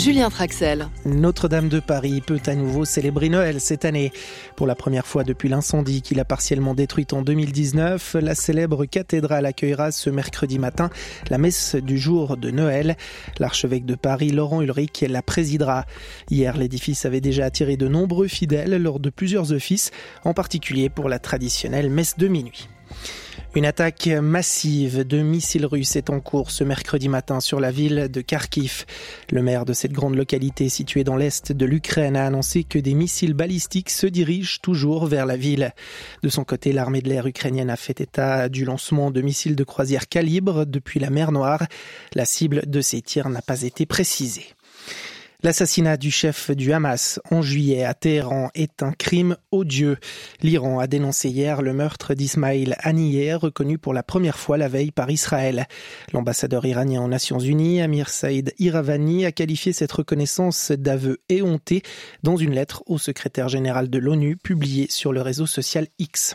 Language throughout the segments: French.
Julien Traxel. Notre-Dame de Paris peut à nouveau célébrer Noël cette année. Pour la première fois depuis l'incendie qui l'a partiellement détruite en 2019, la célèbre cathédrale accueillera ce mercredi matin la messe du jour de Noël. L'archevêque de Paris, Laurent Ulrich, la présidera. Hier, l'édifice avait déjà attiré de nombreux fidèles lors de plusieurs offices, en particulier pour la traditionnelle messe de minuit. Une attaque massive de missiles russes est en cours ce mercredi matin sur la ville de Kharkiv. Le maire de cette grande localité située dans l'est de l'Ukraine a annoncé que des missiles balistiques se dirigent toujours vers la ville. De son côté, l'armée de l'air ukrainienne a fait état du lancement de missiles de croisière calibre depuis la mer Noire. La cible de ces tirs n'a pas été précisée. L'assassinat du chef du Hamas en juillet à Téhéran est un crime odieux. L'Iran a dénoncé hier le meurtre d'Ismail Haniyeh, reconnu pour la première fois la veille par Israël. L'ambassadeur iranien aux Nations Unies, Amir Saïd Iravani, a qualifié cette reconnaissance d'aveu éhonté dans une lettre au secrétaire général de l'ONU publiée sur le réseau social X.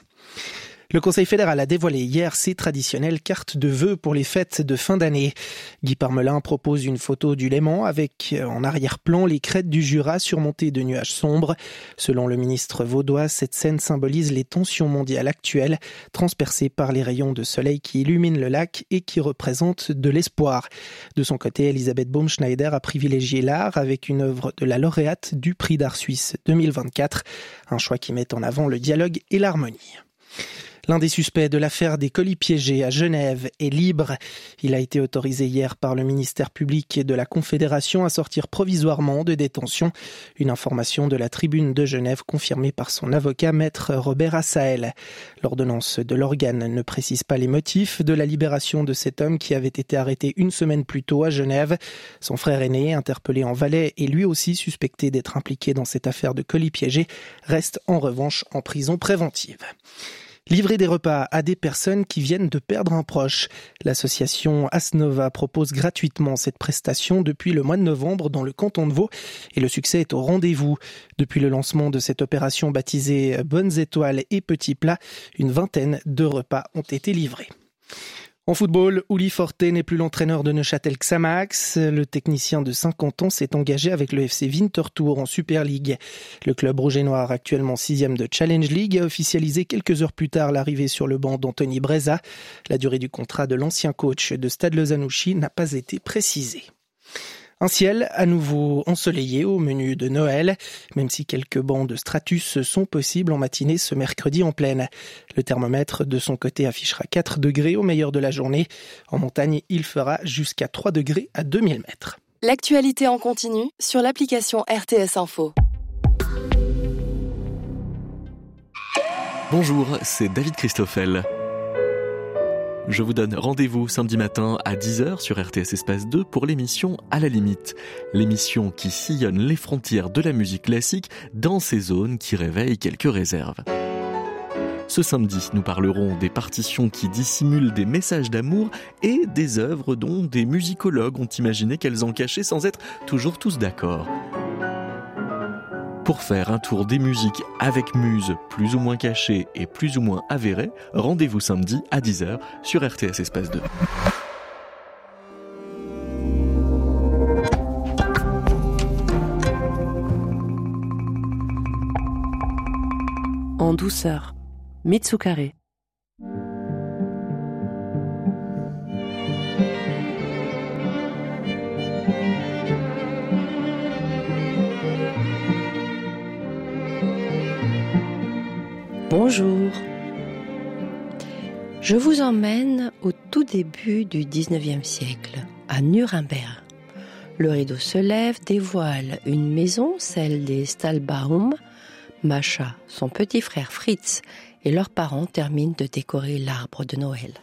Le Conseil fédéral a dévoilé hier ses traditionnelles cartes de vœux pour les fêtes de fin d'année. Guy Parmelin propose une photo du Léman avec en arrière-plan les crêtes du Jura surmontées de nuages sombres. Selon le ministre vaudois, cette scène symbolise les tensions mondiales actuelles, transpercées par les rayons de soleil qui illuminent le lac et qui représentent de l'espoir. De son côté, Elisabeth Baumschneider a privilégié l'art avec une œuvre de la lauréate du Prix d'art suisse 2024, un choix qui met en avant le dialogue et l'harmonie. L'un des suspects de l'affaire des colis piégés à Genève est libre. Il a été autorisé hier par le ministère public de la Confédération à sortir provisoirement de détention. Une information de la Tribune de Genève confirmée par son avocat maître Robert Assaël. L'ordonnance de l'organe ne précise pas les motifs de la libération de cet homme qui avait été arrêté une semaine plus tôt à Genève. Son frère aîné, interpellé en Valais et lui aussi suspecté d'être impliqué dans cette affaire de colis piégés, reste en revanche en prison préventive. Livrer des repas à des personnes qui viennent de perdre un proche. L'association Asnova propose gratuitement cette prestation depuis le mois de novembre dans le canton de Vaud et le succès est au rendez-vous. Depuis le lancement de cette opération baptisée Bonnes étoiles et petits plats, une vingtaine de repas ont été livrés. En football, Uli Forte n'est plus l'entraîneur de Neuchâtel Xamax. Le technicien de 50 ans s'est engagé avec le FC Winterthur en Super League. Le club rouge et noir, actuellement 6e de Challenge League, a officialisé quelques heures plus tard l'arrivée sur le banc d'Anthony Breza. La durée du contrat de l'ancien coach de Stade Lozanouchi n'a pas été précisée. Un ciel à nouveau ensoleillé au menu de Noël, même si quelques bancs de stratus sont possibles en matinée ce mercredi en plaine. Le thermomètre de son côté affichera 4 degrés au meilleur de la journée. En montagne, il fera jusqu'à 3 degrés à 2000 mètres. L'actualité en continu sur l'application RTS Info. Bonjour, c'est David Christoffel. Je vous donne rendez-vous samedi matin à 10h sur RTS Espace 2 pour l'émission À la limite. L'émission qui sillonne les frontières de la musique classique dans ces zones qui réveillent quelques réserves. Ce samedi, nous parlerons des partitions qui dissimulent des messages d'amour et des œuvres dont des musicologues ont imaginé qu'elles en cachaient sans être toujours tous d'accord. Pour faire un tour des musiques avec muses plus ou moins cachées et plus ou moins avérées, rendez-vous samedi à 10h sur RTS Espace 2. En douceur, Mitsukare. Bonjour. Je vous emmène au tout début du 19e siècle, à Nuremberg. Le rideau se lève, dévoile une maison, celle des Stahlbaum. Mascha, son petit frère Fritz et leurs parents terminent de décorer l'arbre de Noël.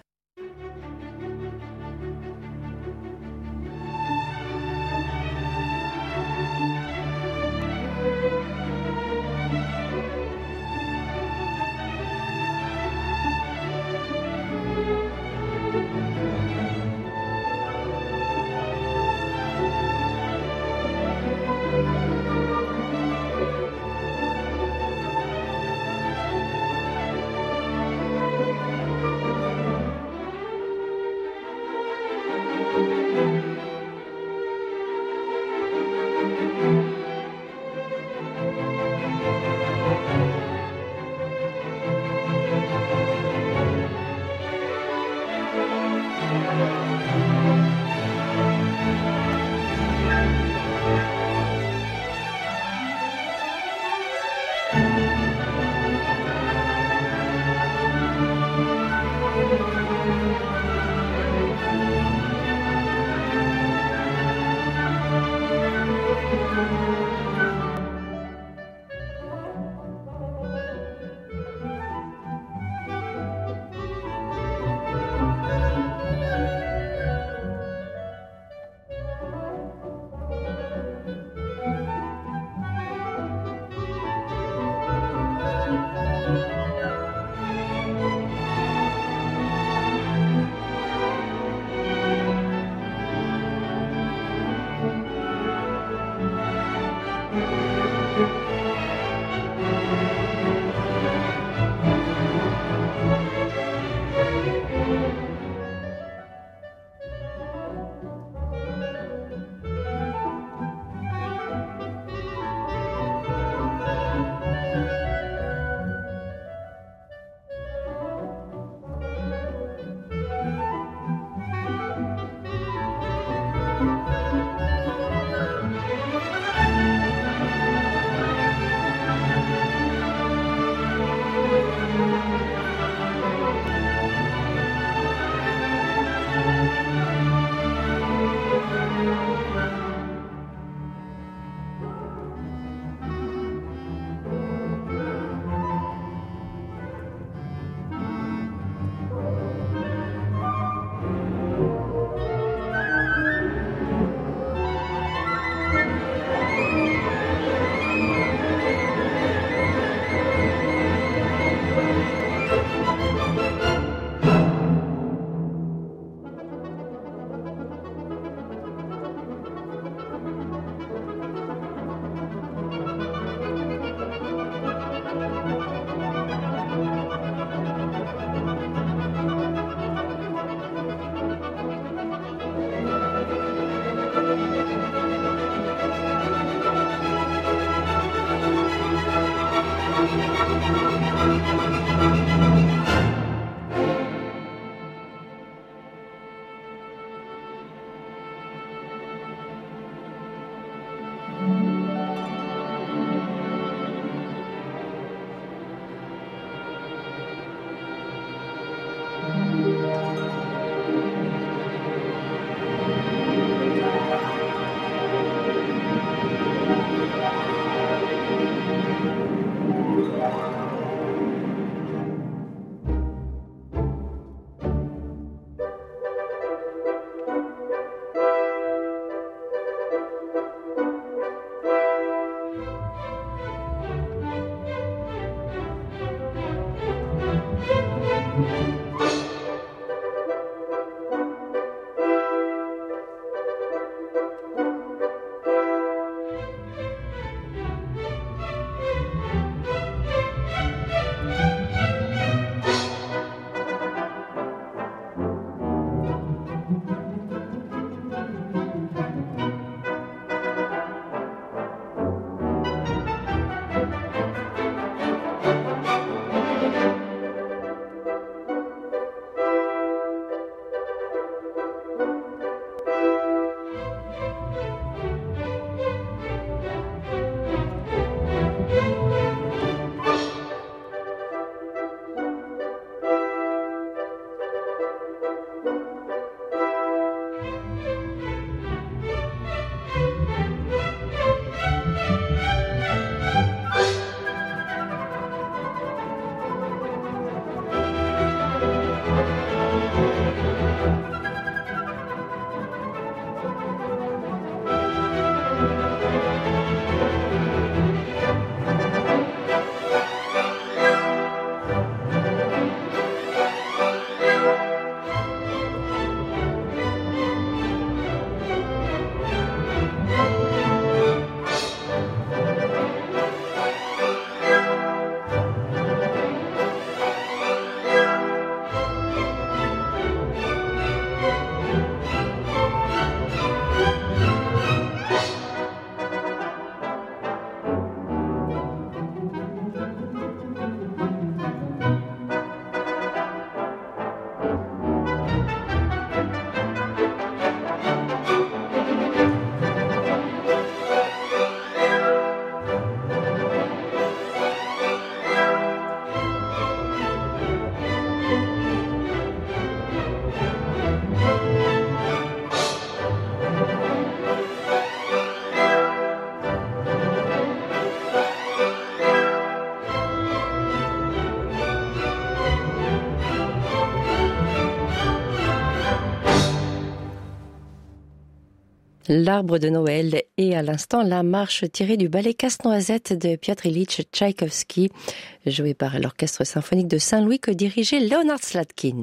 L'arbre de Noël et à l'instant la marche tirée du ballet Casse-Noisette de Piotr Ilyich Tchaïkovski, joué par l'Orchestre symphonique de Saint-Louis que dirigeait Leonard Slatkin.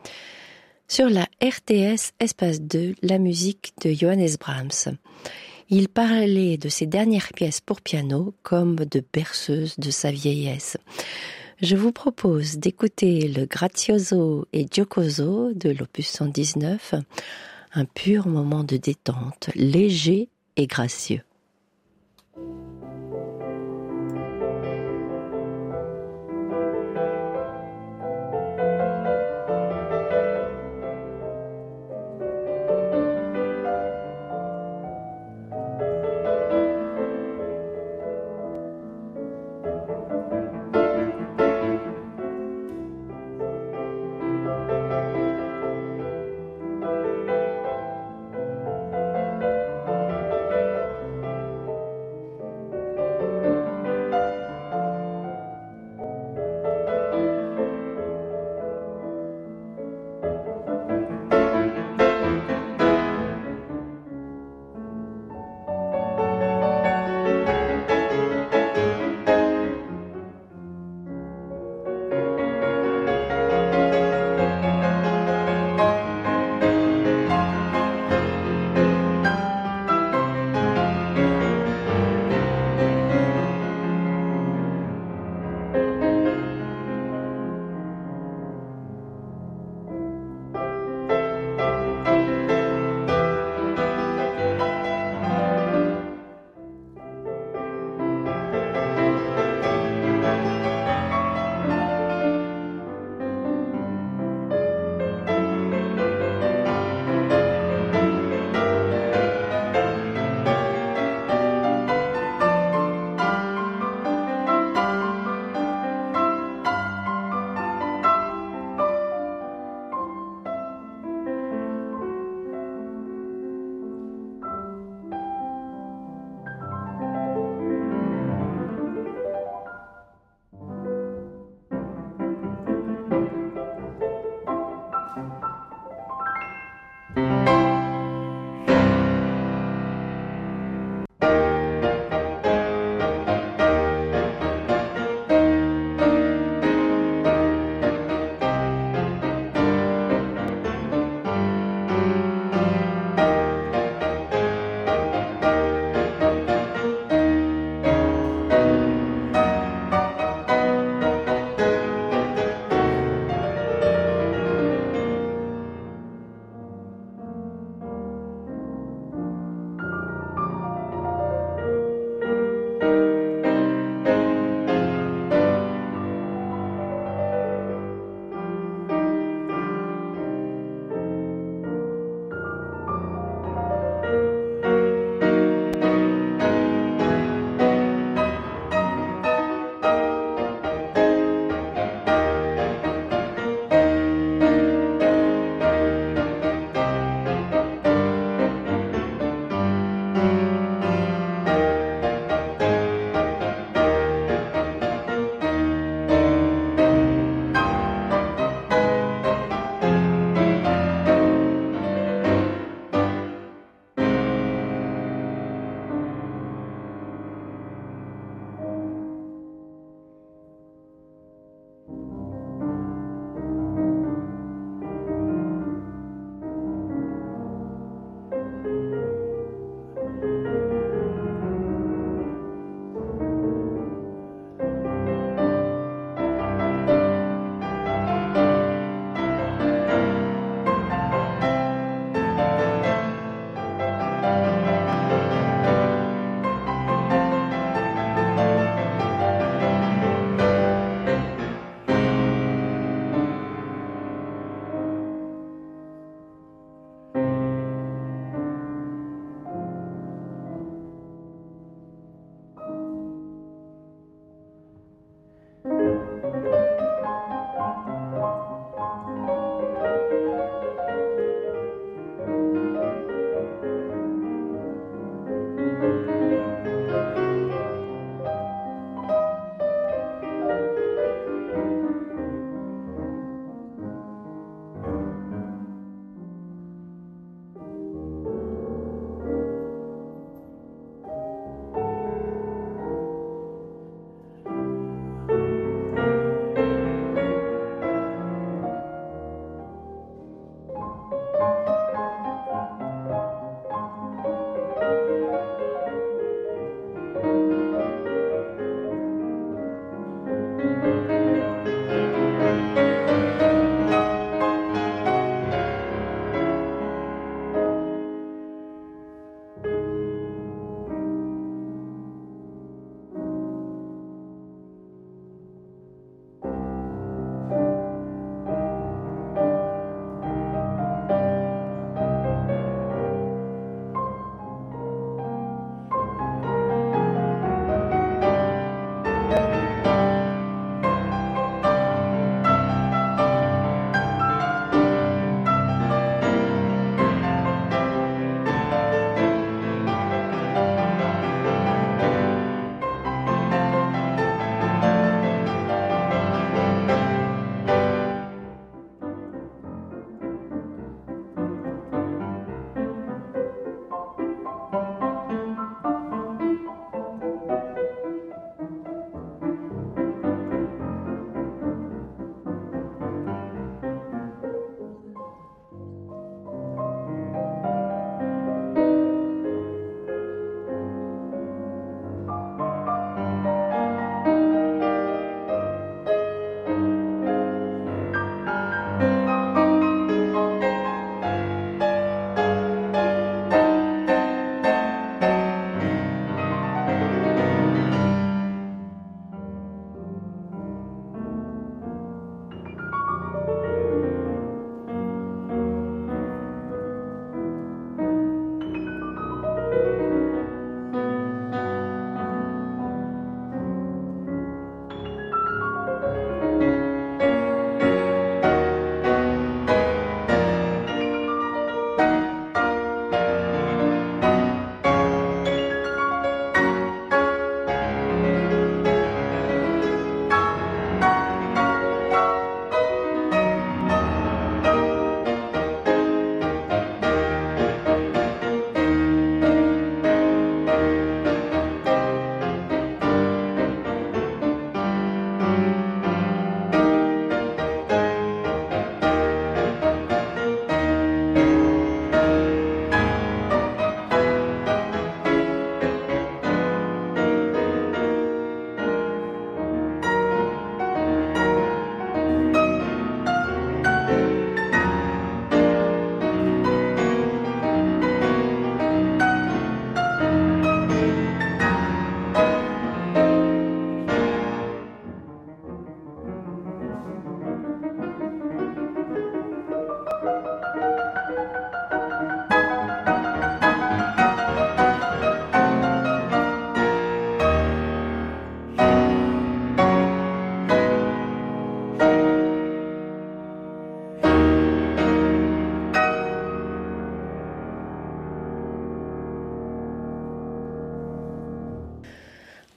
Sur la RTS Espace 2, la musique de Johannes Brahms. Il parlait de ses dernières pièces pour piano comme de berceuses de sa vieillesse. Je vous propose d'écouter le Grazioso et Giocoso de l'opus 119, un pur moment de détente, léger et gracieux.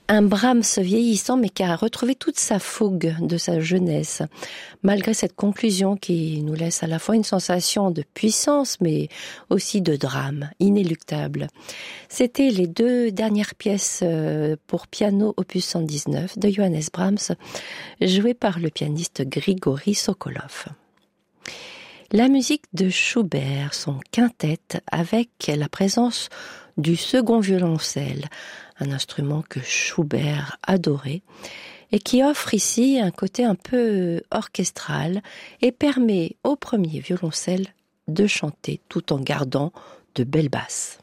Un Brahms vieillissant, mais qui a retrouvé toute sa fougue de sa jeunesse, malgré cette conclusion qui nous laisse à la fois une sensation de puissance, mais aussi de drame inéluctable. C'était les 2 dernières pièces pour piano opus 119 de Johannes Brahms, jouées par le pianiste Grigory Sokolov. La musique de Schubert, son quintette, avec la présence du second violoncelle, un instrument que Schubert adorait, et qui offre ici un côté un peu orchestral et permet au premier violoncelle de chanter tout en gardant de belles basses.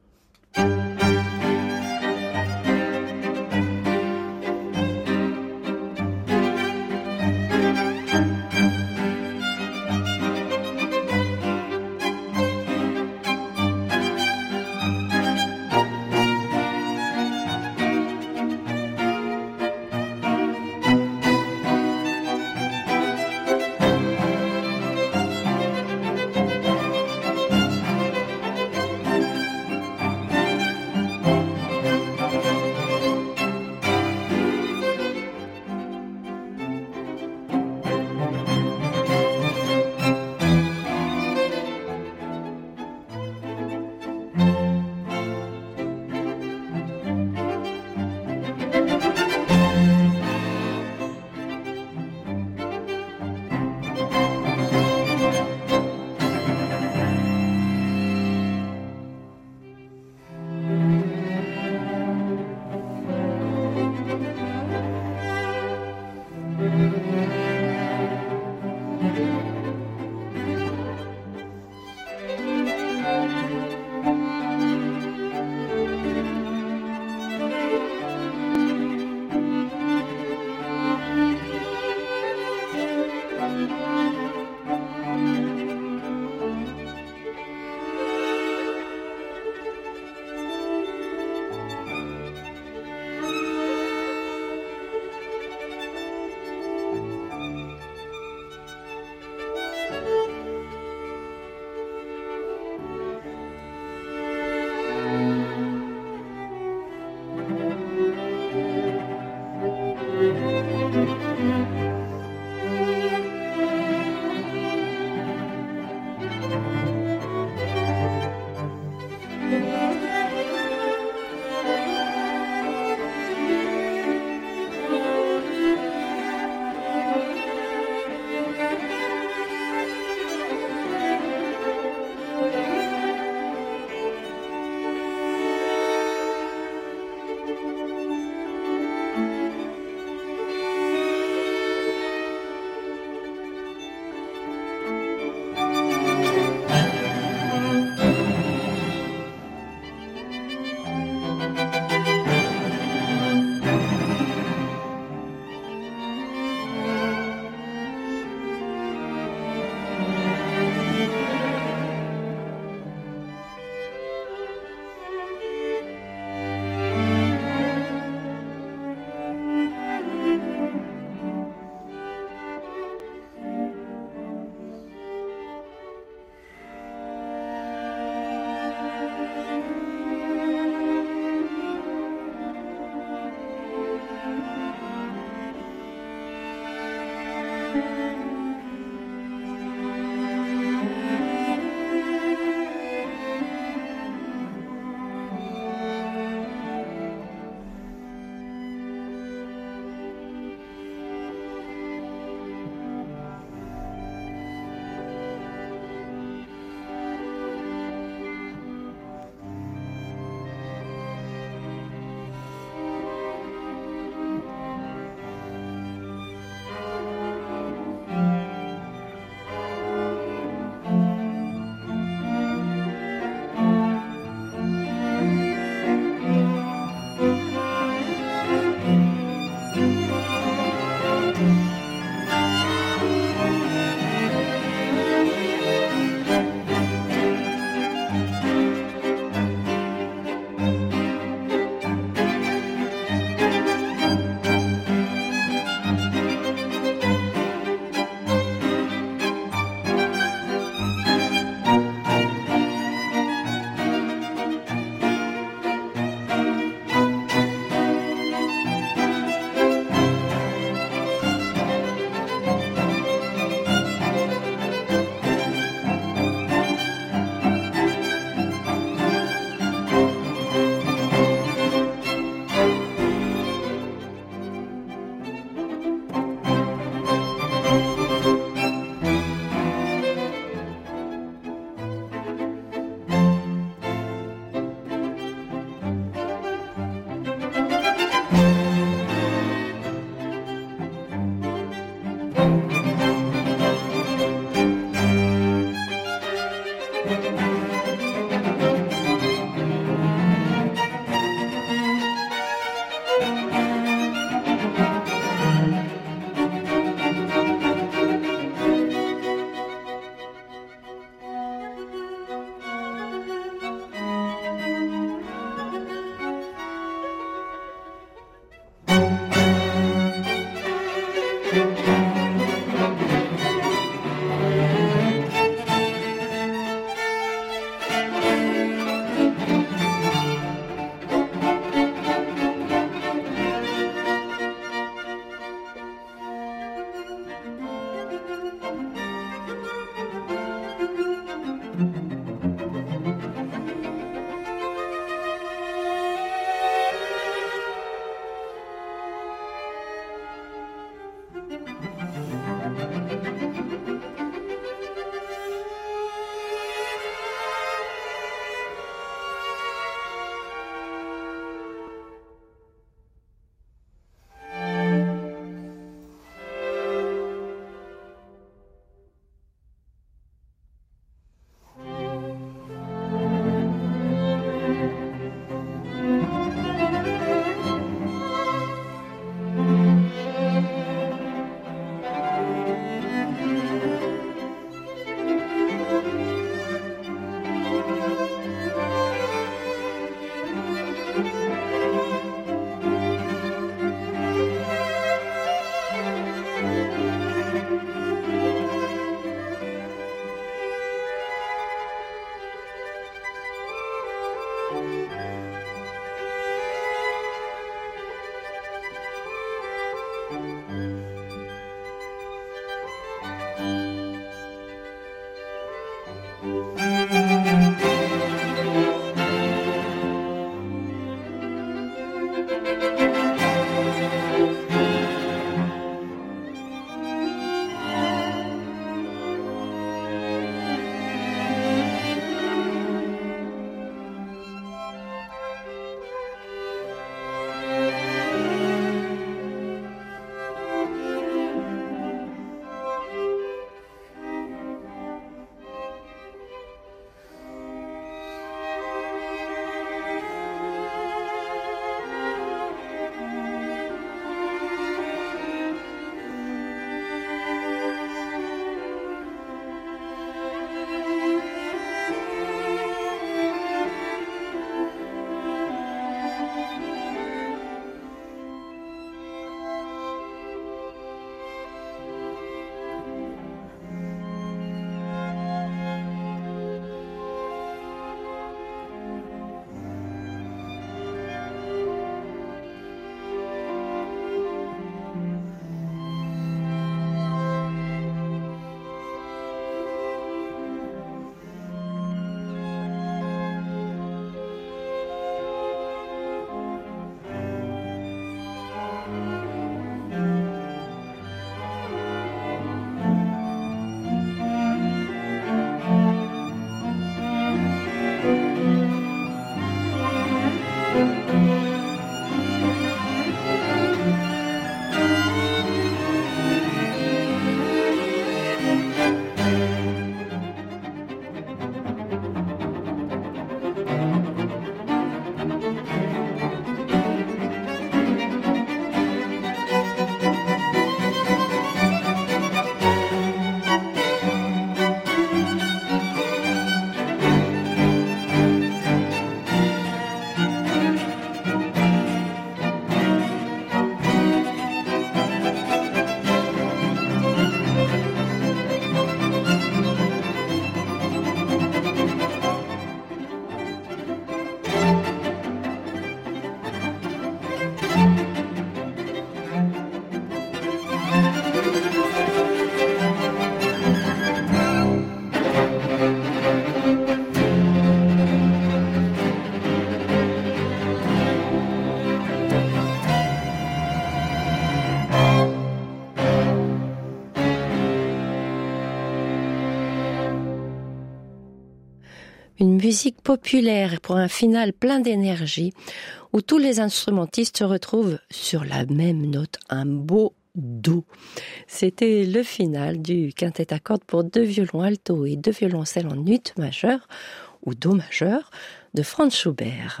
Une musique populaire pour un final plein d'énergie, où tous les instrumentistes se retrouvent sur la même note, un beau do. C'était le final du quintet à cordes pour 2 violons alto et 2 violoncelles en ut majeur ou do majeur de Franz Schubert.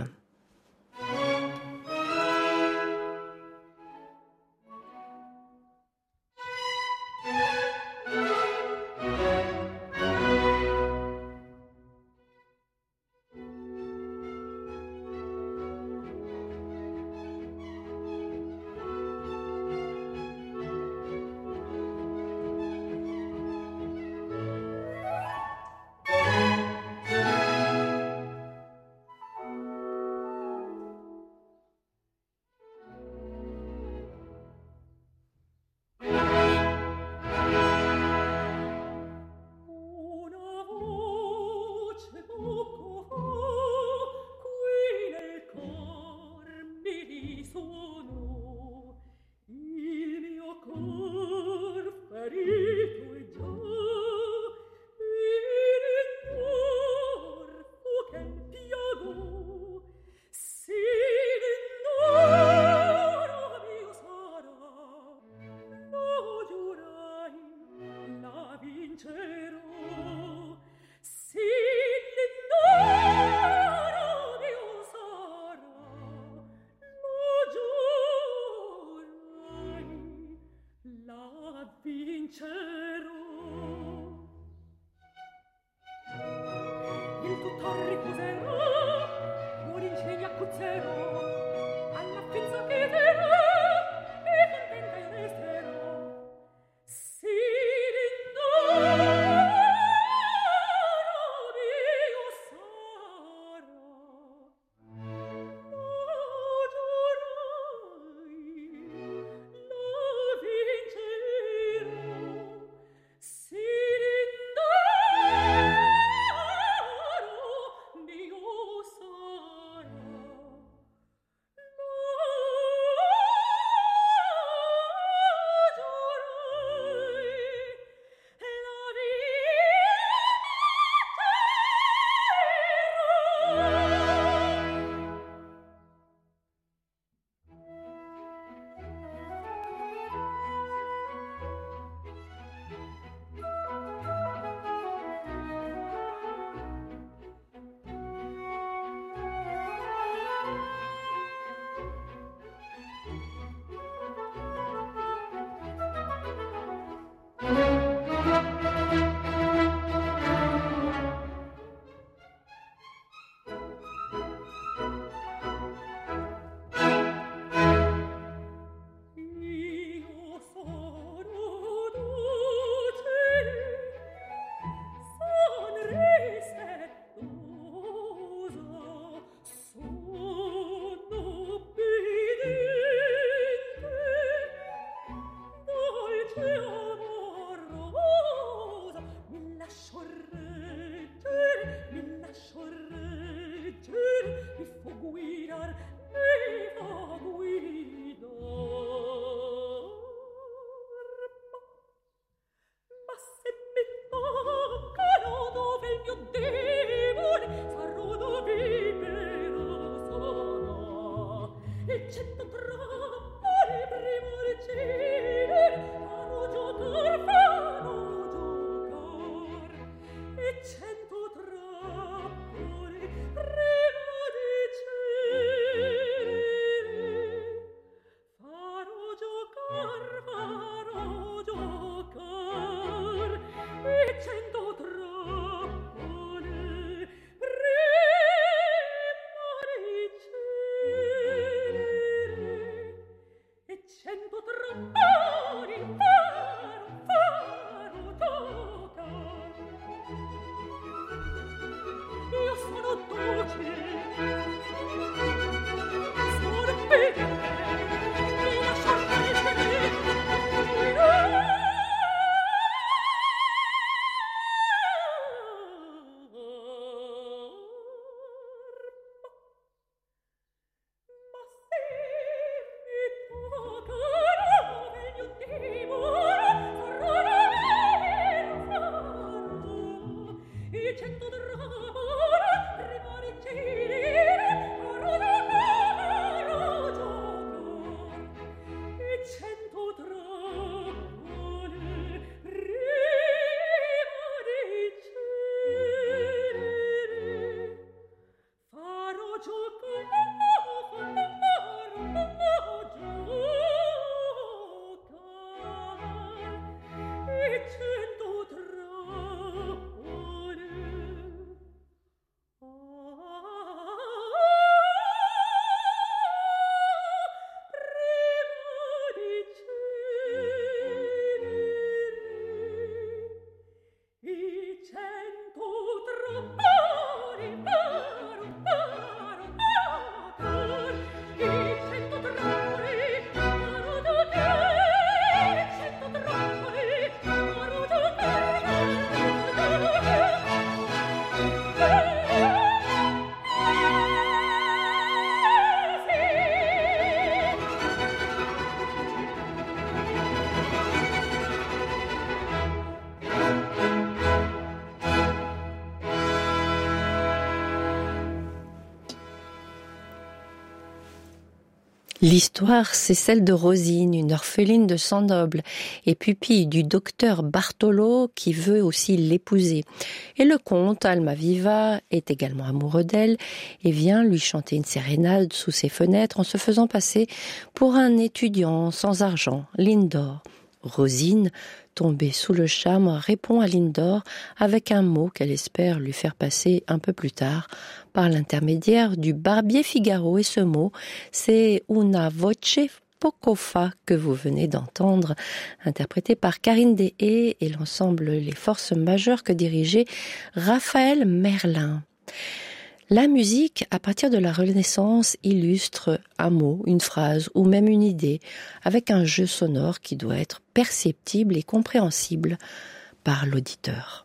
L'histoire, c'est celle de Rosine, une orpheline de sang noble et pupille du docteur Bartolo qui veut aussi l'épouser. Et le comte Almaviva est également amoureux d'elle et vient lui chanter une sérénade sous ses fenêtres en se faisant passer pour un étudiant sans argent, Lindor. Rosine, tombée sous le charme, répond à Lindor avec un mot qu'elle espère lui faire passer un peu plus tard par l'intermédiaire du barbier Figaro. Et ce mot, c'est una voce poco fa que vous venez d'entendre, interprété par Karine Deshaies et l'ensemble Les Forces Majeures que dirigeait Raphaël Merlin. La musique, à partir de la Renaissance, illustre un mot, une phrase ou même une idée avec un jeu sonore qui doit être perceptible et compréhensible par l'auditeur.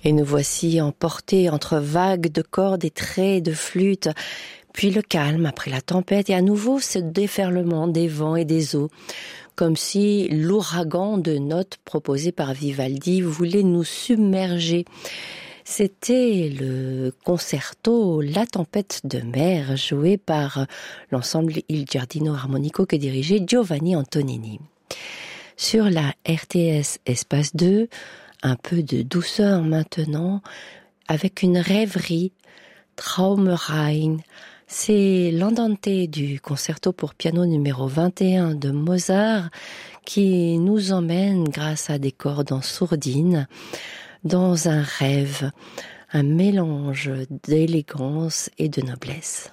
Et nous voici emportés entre vagues de cordes et traits de flûte, puis le calme après la tempête et à nouveau ce déferlement des vents et des eaux, comme si l'ouragan de notes proposé par Vivaldi voulait nous submerger. C'était le concerto La tempête de mer, joué par l'ensemble Il Giardino Armonico que dirigeait Giovanni Antonini. Sur la RTS Espace 2, un peu de douceur maintenant, avec une rêverie, Traumrein. C'est l'andante du concerto pour piano numéro 21 de Mozart qui nous emmène, grâce à des cordes en sourdine, dans un rêve, un mélange d'élégance et de noblesse.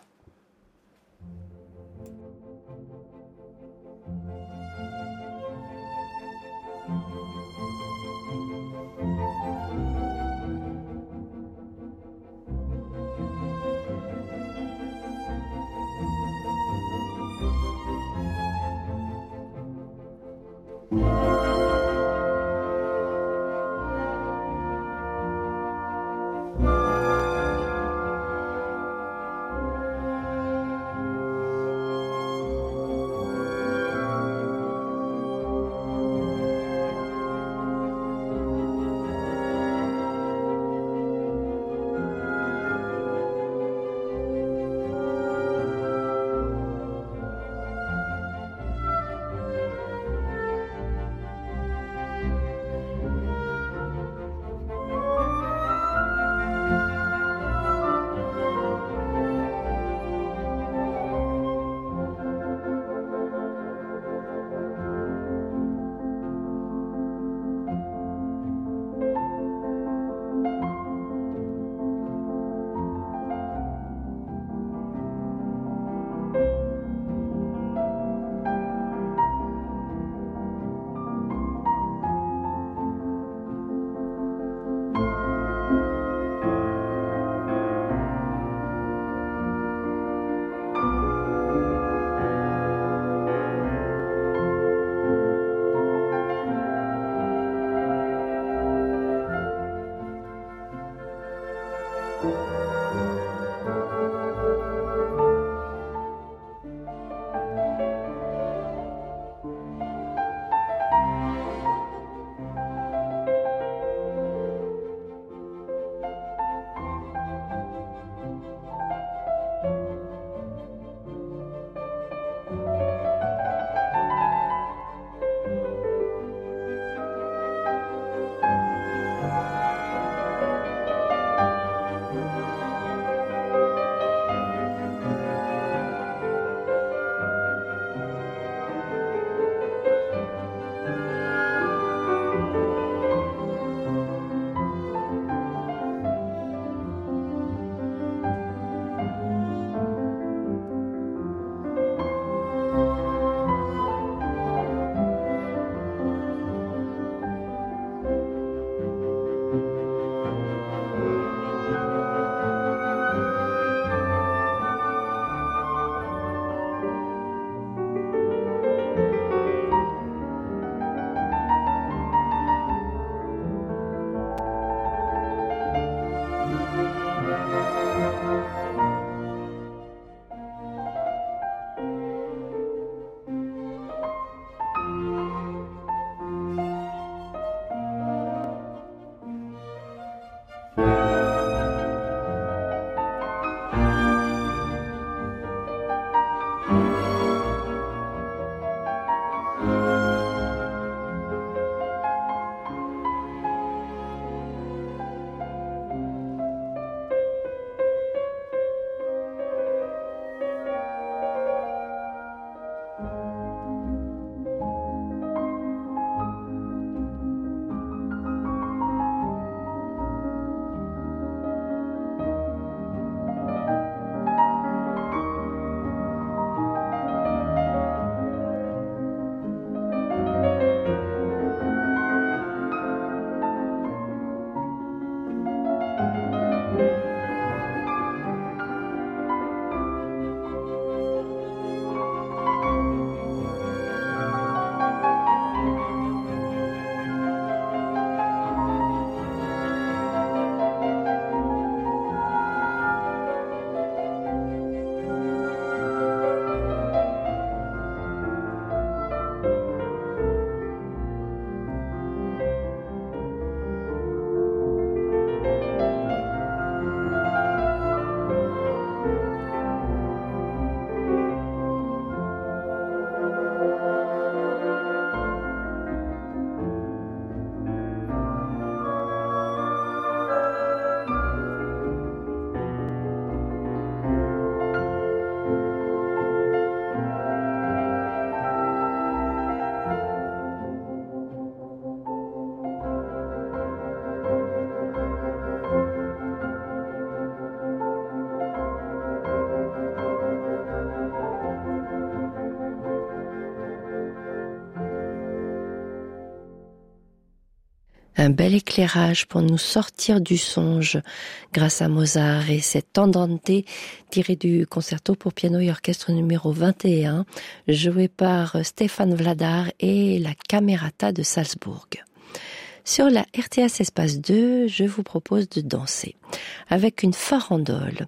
Un bel éclairage pour nous sortir du songe grâce à Mozart et cet andante tiré du concerto pour piano et orchestre numéro 21, joué par Stéphane Vladar et la Camerata de Salzbourg. Sur la RTS Espace 2, je vous propose de danser avec une farandole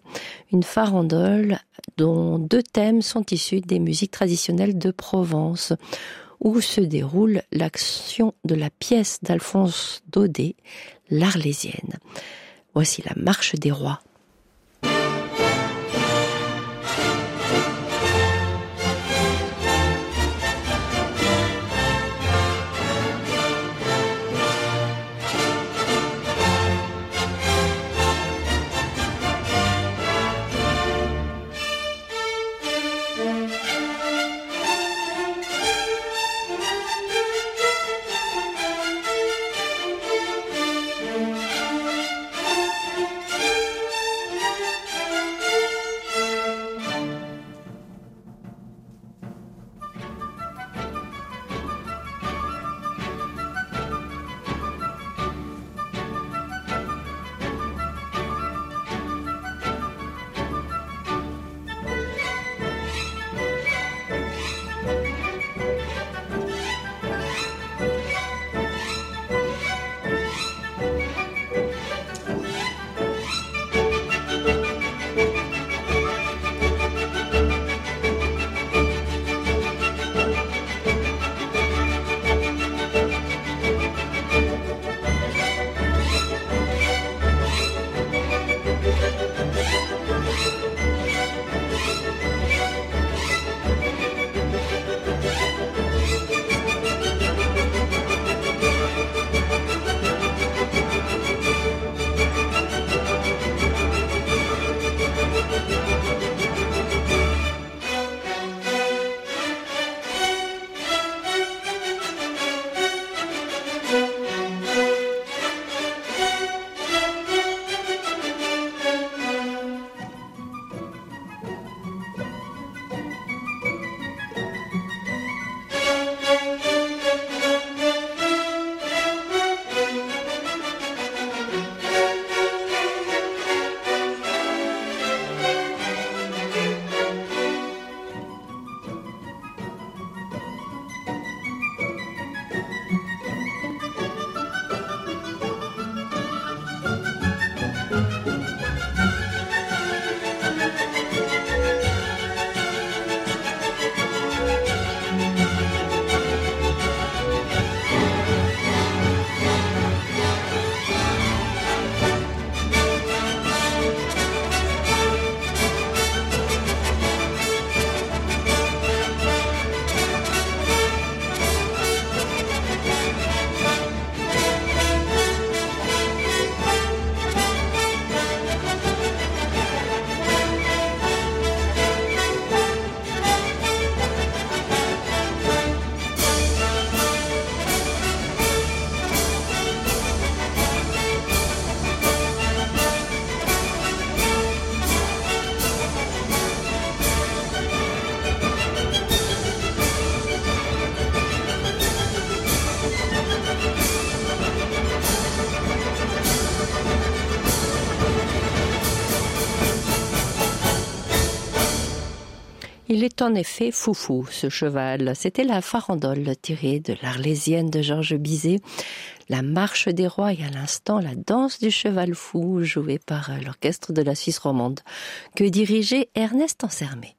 dont 2 thèmes sont issus des musiques traditionnelles de Provence, où se déroule l'action de la pièce d'Alphonse Daudet, l'Arlésienne. Voici la marche des rois. Il est en effet foufou, ce cheval. C'était la farandole tirée de l'Arlésienne de Georges Bizet, la marche des rois et à l'instant la danse du cheval fou jouée par l'orchestre de la Suisse romande que dirigeait Ernest Ansermet.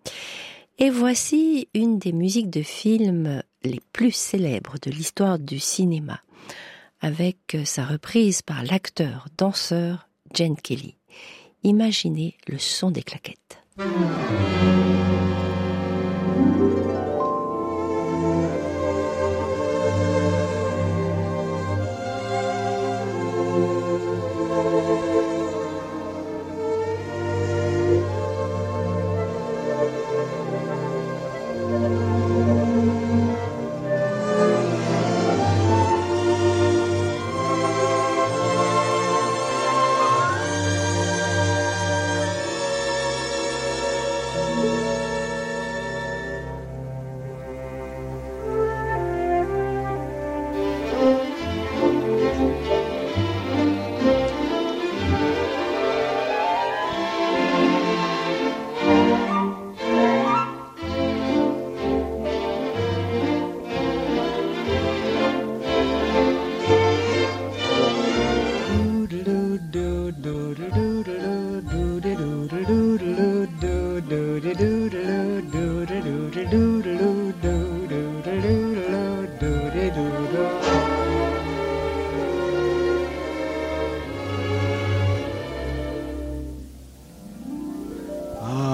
Et voici une des musiques de films les plus célèbres de l'histoire du cinéma, avec sa reprise par l'acteur, danseur Gene Kelly. Imaginez le son des claquettes.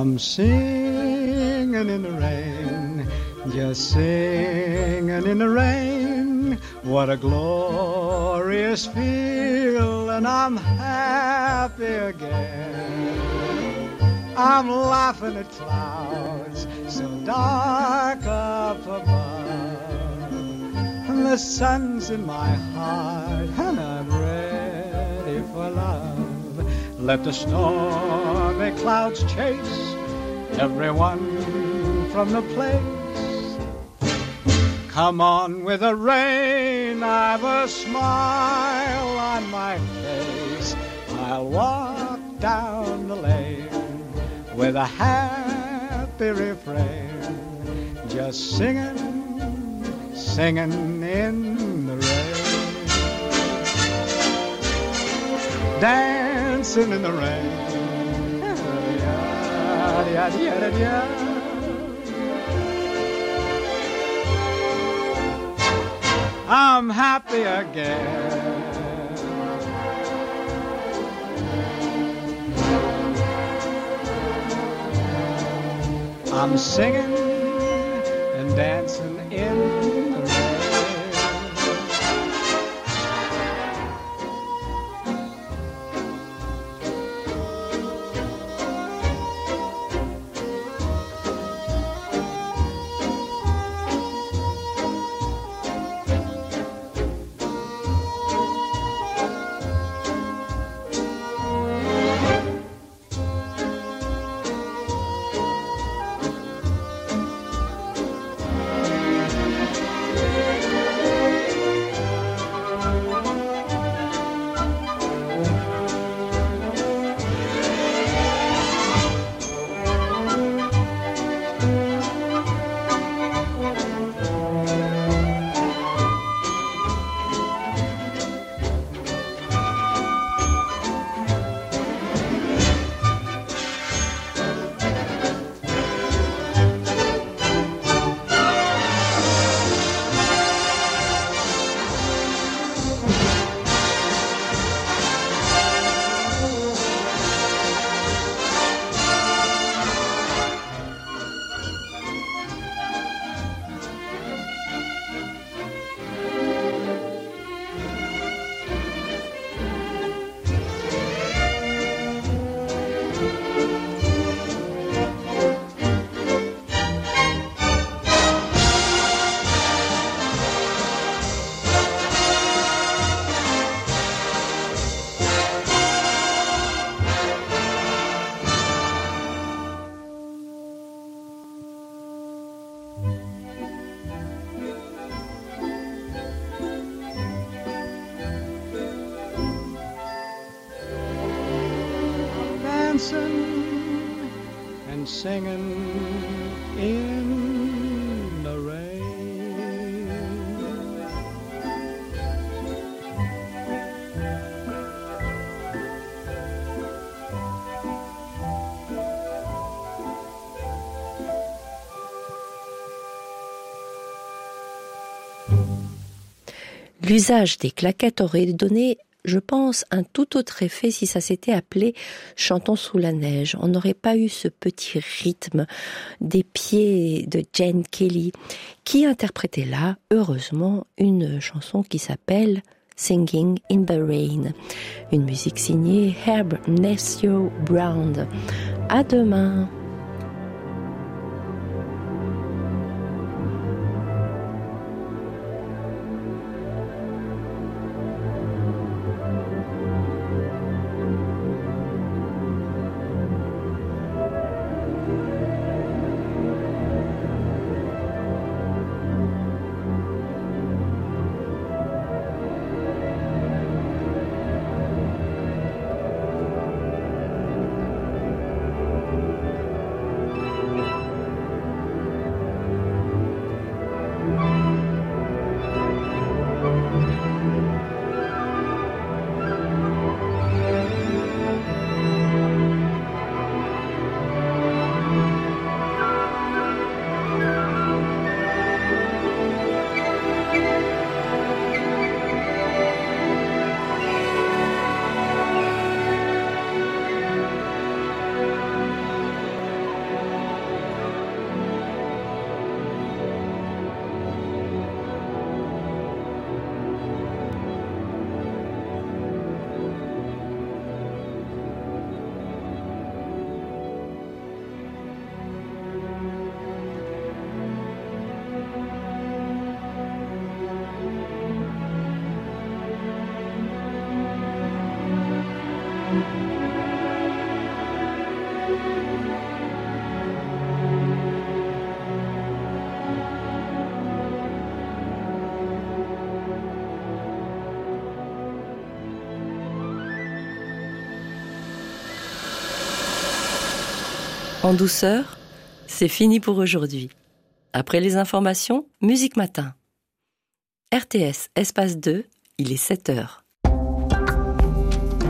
I'm singing in the rain, just singing in the rain. What a glorious feeling, I'm happy again. I'm laughing at clouds so dark up above, and the sun's in my heart, and I'm ready for love. Let the stormy clouds chase everyone from the place. Come on with the rain, I've a smile on my face. I'll walk down the lane with a happy refrain, just singing, singing in the rain, dancing in the rain. I'm happy again. I'm singing and dancing in the rain. Dancing and singing in the rain. L'usage des claquettes aurait donné, je pense, un tout autre effet si ça s'était appelé « Chantons sous la neige ». On n'aurait pas eu ce petit rythme des pieds de Gene Kelly, qui interprétait là, heureusement, une chanson qui s'appelle « Singing in the Rain », une musique signée Herb Nesio Brown. À demain. En douceur, c'est fini pour aujourd'hui. Après les informations, Musique Matin. RTS, espace 2, il est 7h.